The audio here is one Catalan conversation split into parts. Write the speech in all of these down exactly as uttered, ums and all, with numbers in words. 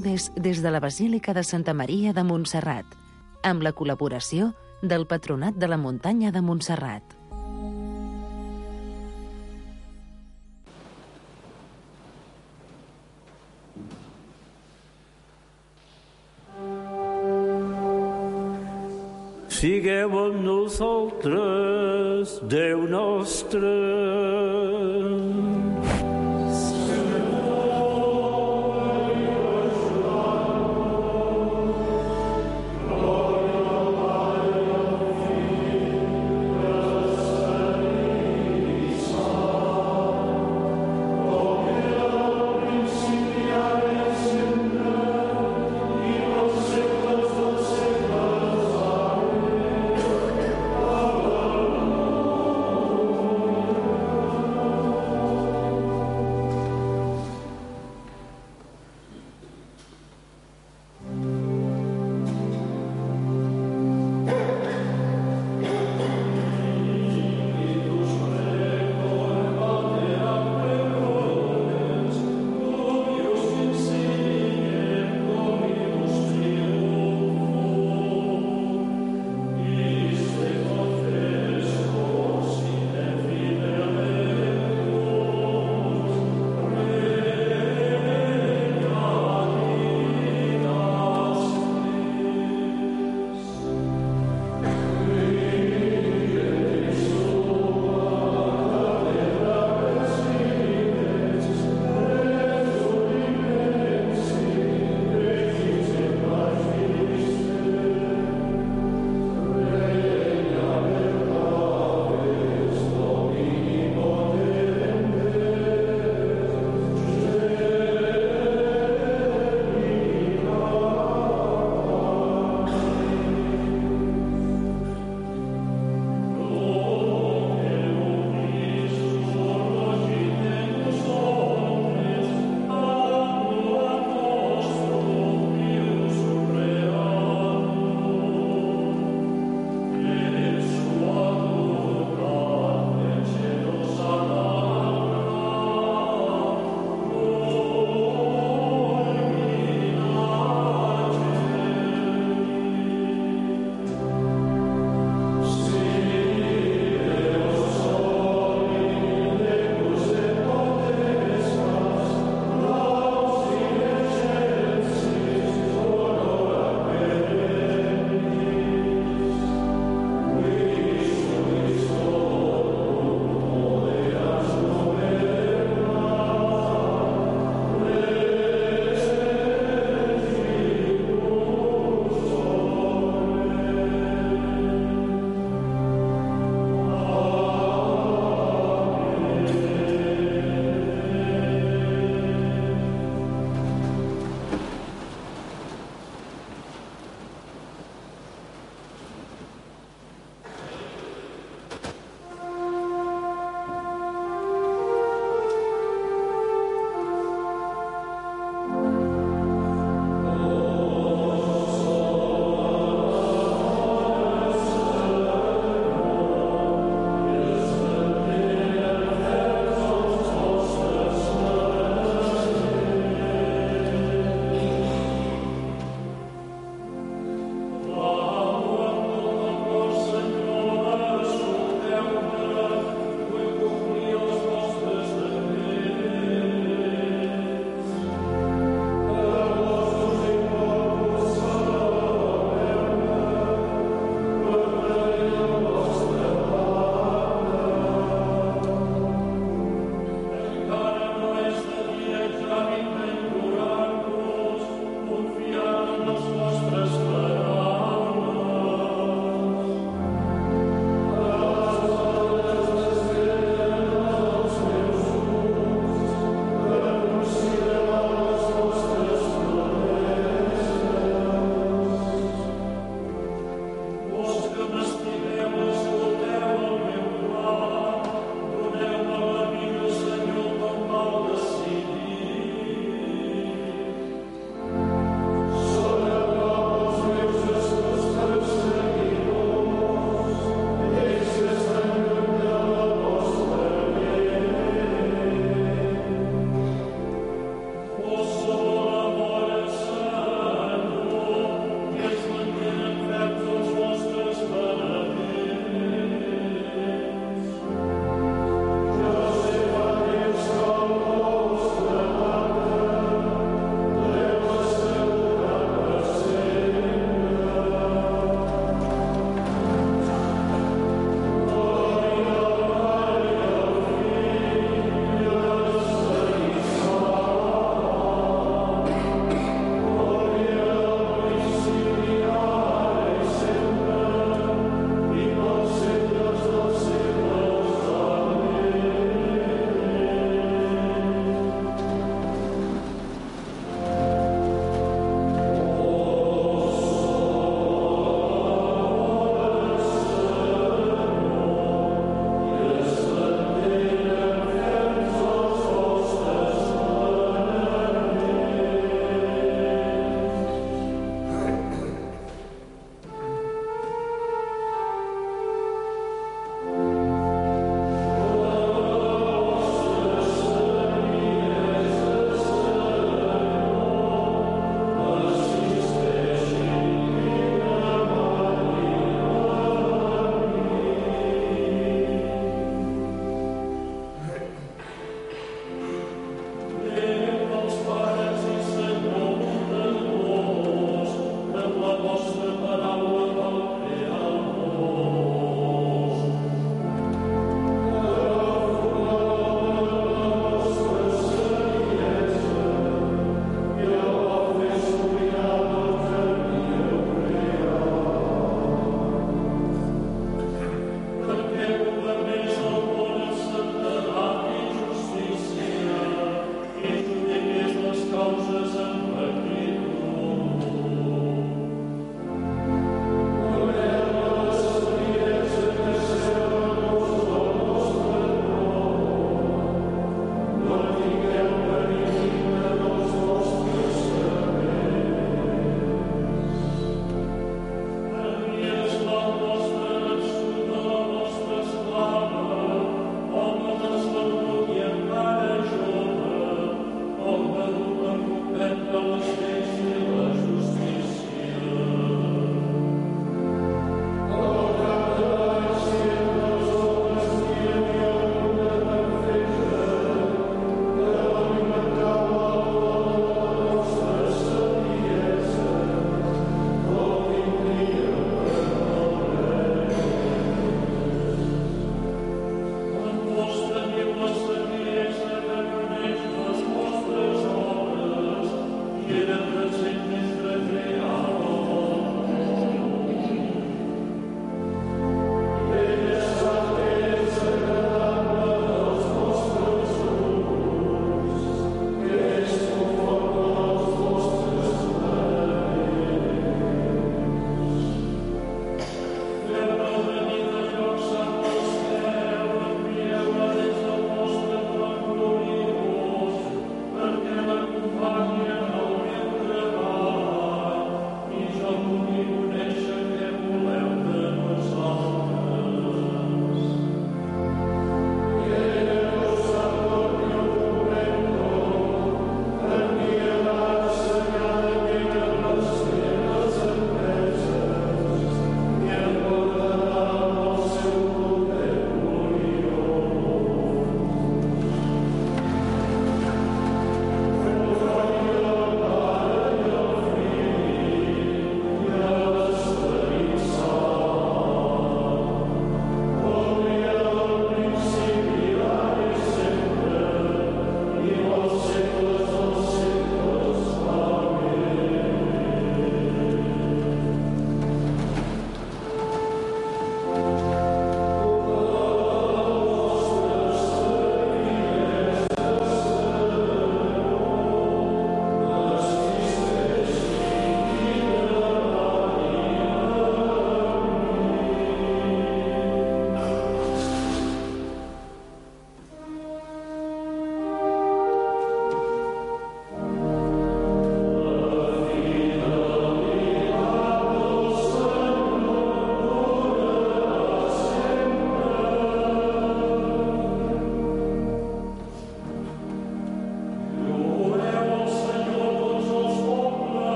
Bermúdez des de la Basílica de Santa Maria de Montserrat, amb la col·laboració del Patronat de la Muntanya de Montserrat. Sigueu amb nosaltres, Déu nostre.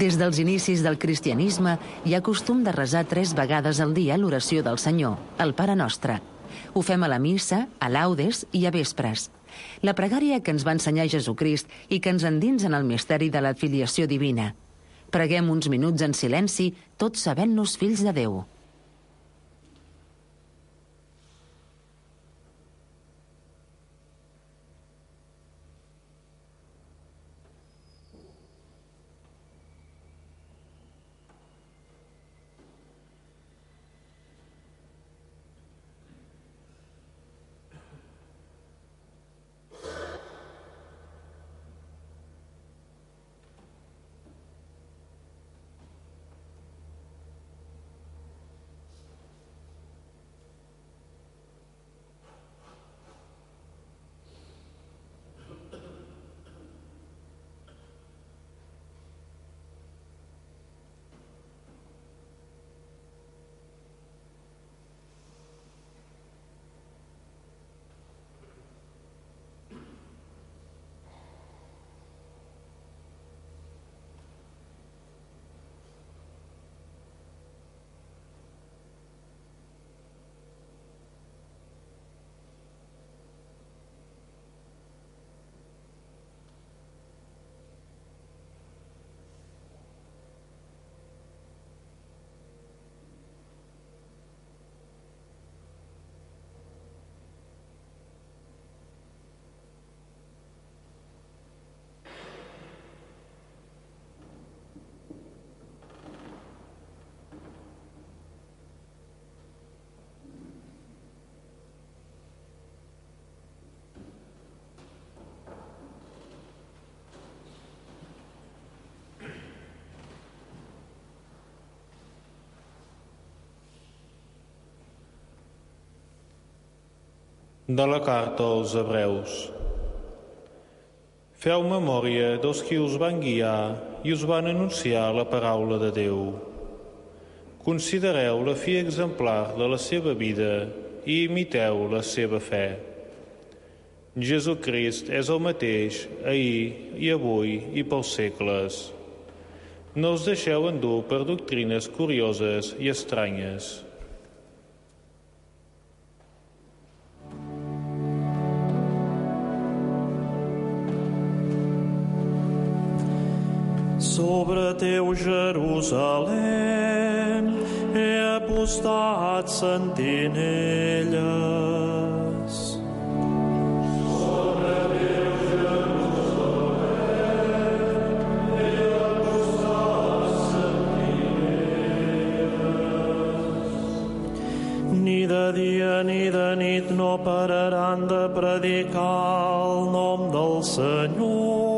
Des dels inicis del cristianisme hi ha costum de resar tres vegades al dia l'oració del Senyor, el Pare Nostre. Ho fem a la missa, a laudes i a vespres. La pregària que ens va ensenyar Jesucrist i que ens endinsa en el misteri de la filiació divina. Preguem uns minuts en silenci, tots sabent-nos fills de Déu. De la carta als Hebreus. Feu memòria dels qui us van guiar i us van anunciar la paraula de Déu. Considereu la fi exemplar de la seva vida i imiteu la seva fe. Jesucrist és el mateix ahir i avui i pels segles. No us deixeu endur per doctrines curioses i estranyes. Sobre teu Jerusalem he apostat sentinelles. Sobre teu Jerusalem he apostat sentinelles. Ni de dia ni de nit no pararan de predicar el nom del Senyor.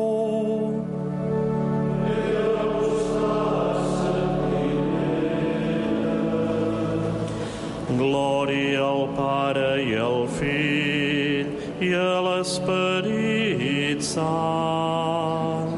Glòria al Pare i al Fill i a l'Esperit Sant.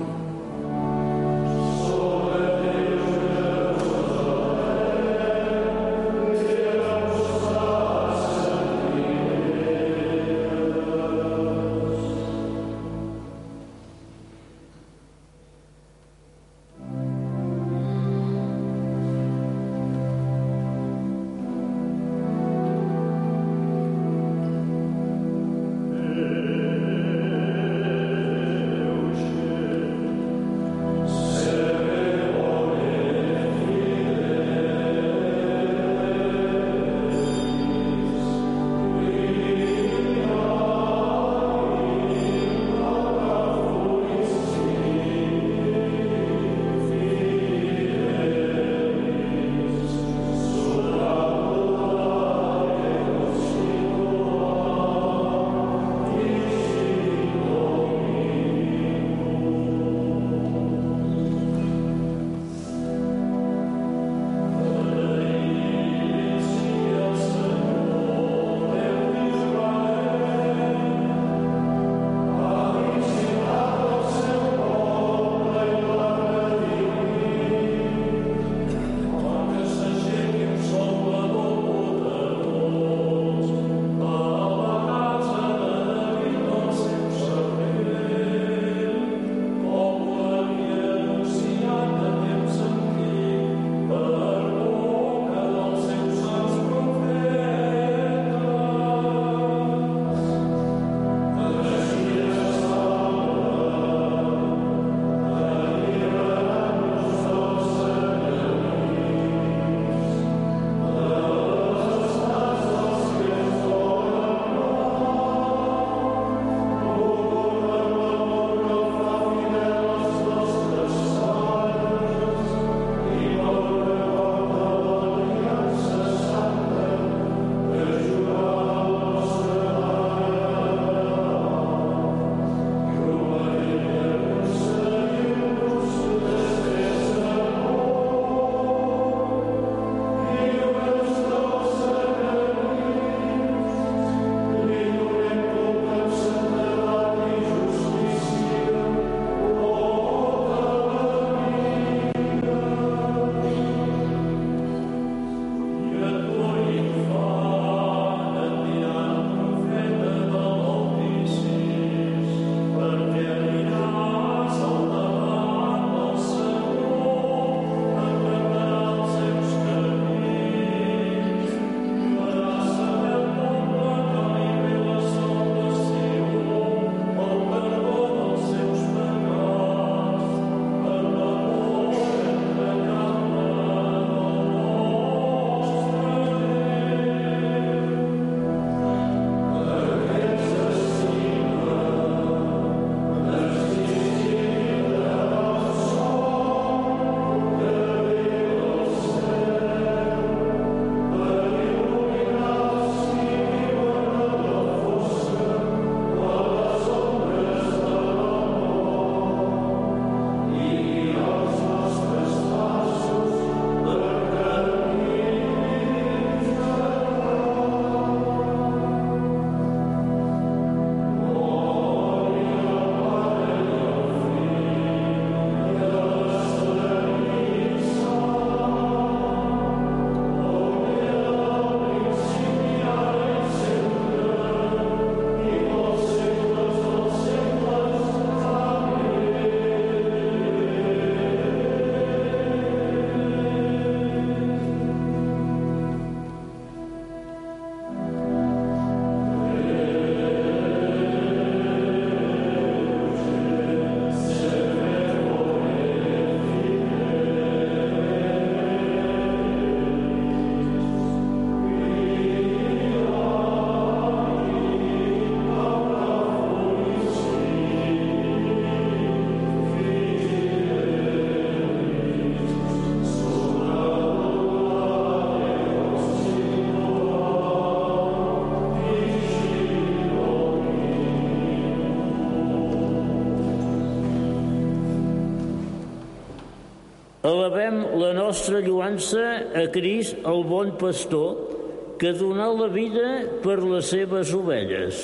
Elevem la nostra lloança a Crist, el bon pastor, que donà la vida per les seves ovelles.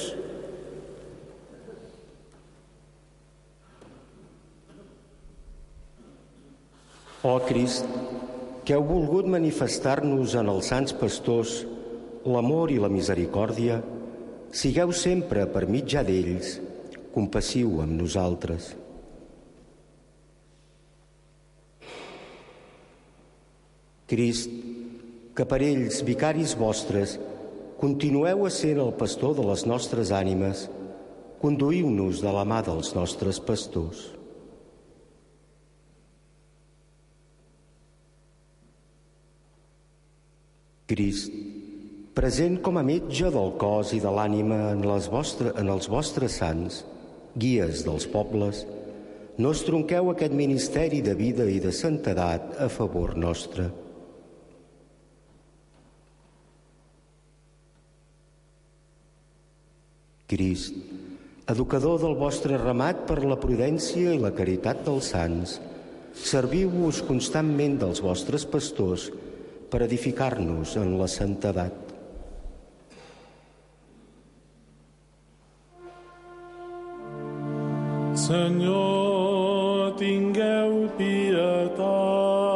Ó Crist, que heu volgut manifestar-nos en els sants pastors l'amor i la misericòrdia, sigueu sempre, per mitjà d'ells, compassiu amb nosaltres. Crist, que per ells, vicaris vostres, continueu essent el pastor de les nostres ànimes, conduïu-nos de la mà dels nostres pastors. Crist, present com a metge del cos i de l'ànima en, les vostre, en els vostres sants, guies dels pobles, no estronqueu aquest ministeri de vida i de santedat a favor nostre. Crist, educador del vostre ramat per la prudència i la caritat dels sants, serviu-vos constantment dels vostres pastors per edificar-nos en la santedat. Senyor, tingueu pietat.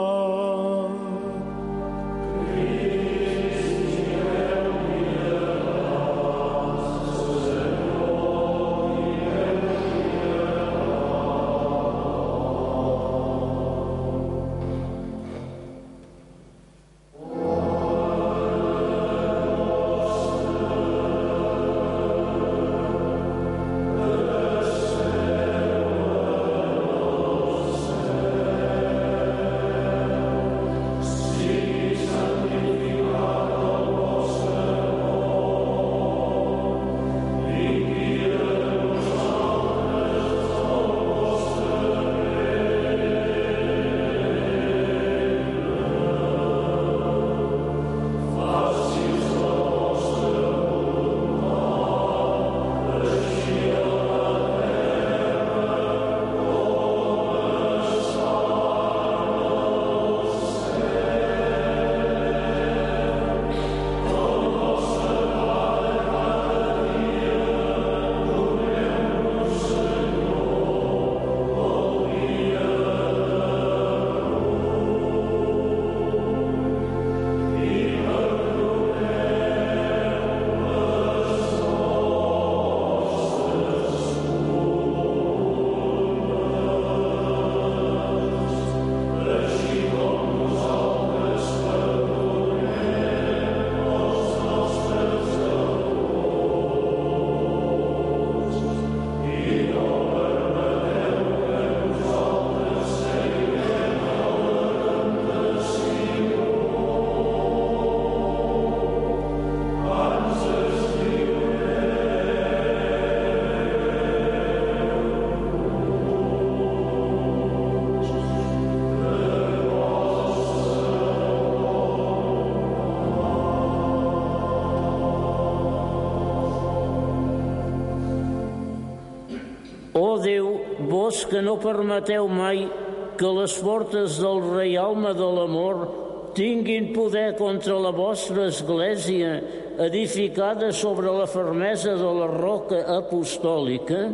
Ó Déu, vos que no permeteu mai que les fortes del reialme de l'amor tinguin poder contra la vostra Església, edificada sobre la fermesa de la roca apostòlica,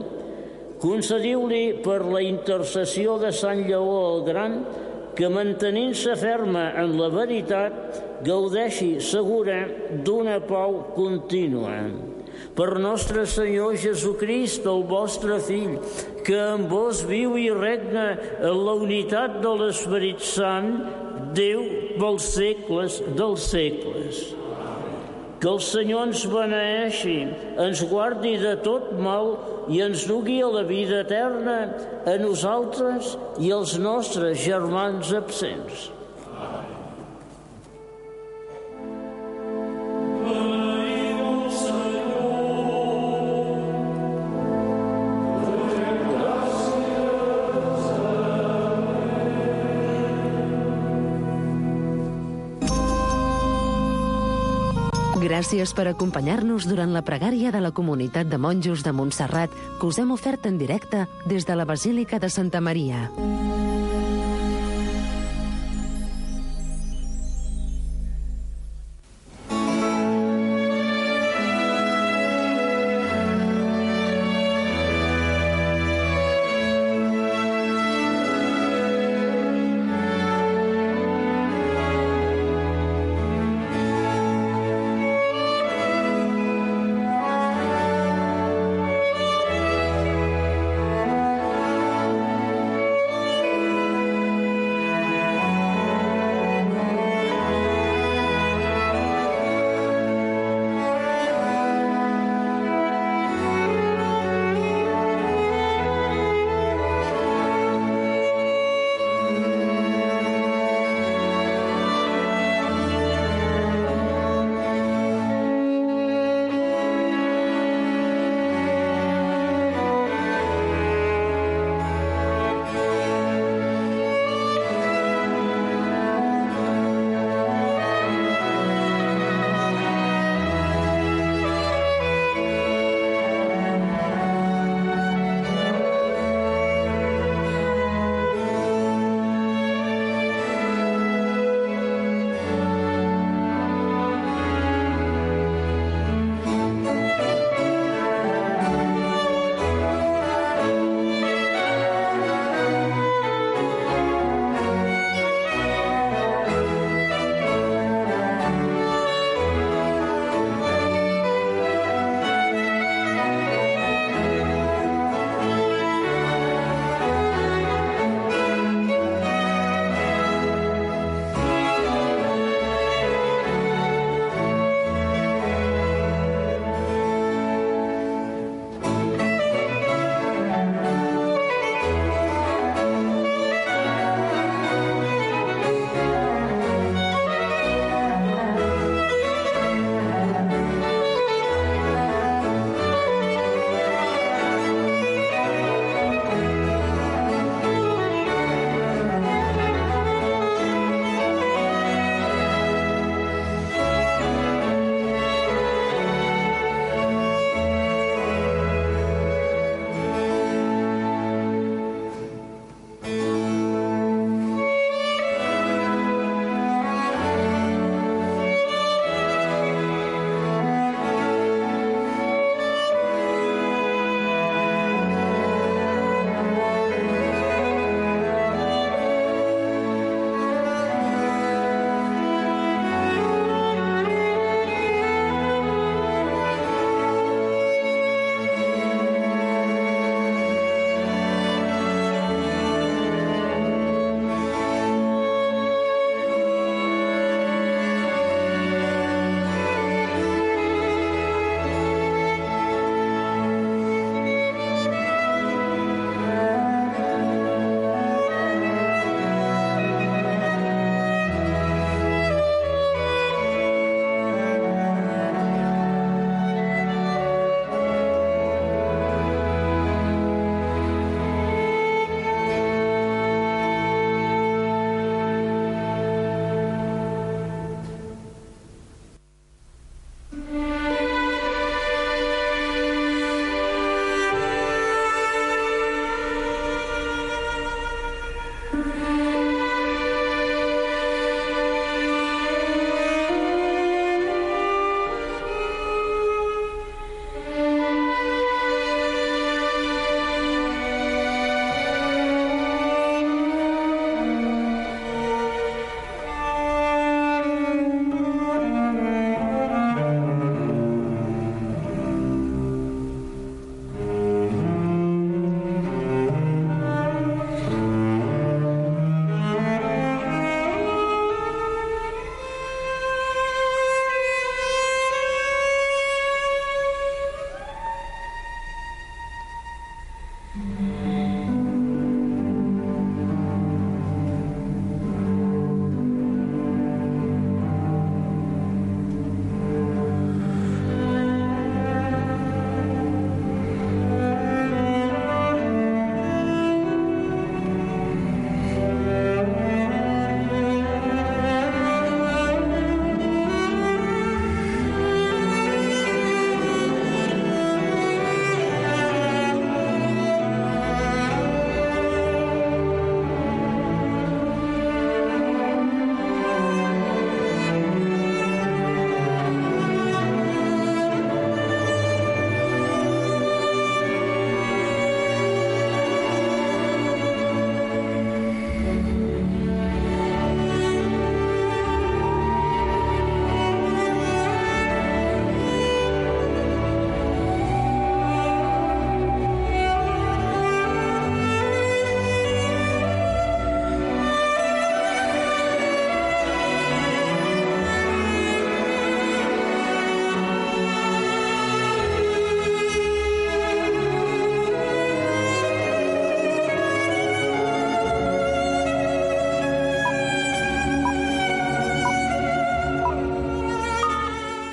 concediu-li per la intercessió de Sant Lleó el Gran que, mantenint-se ferma en la veritat, gaudeixi segura d'una pau contínua. Per nostre Senyor Jesucrist, el vostre Fill, que amb vos viu i regna en la unitat de l'Esperit Sant, Déu pels segles dels segles. Que el Senyor ens beneeixi, ens guardi de tot mal i ens dugui a la vida eterna, a nosaltres i als nostres germans absents. Gràcies per acompanyar-nos durant la pregària de la Comunitat de Monjos de Montserrat que us hem ofert en directe des de la Basílica de Santa Maria.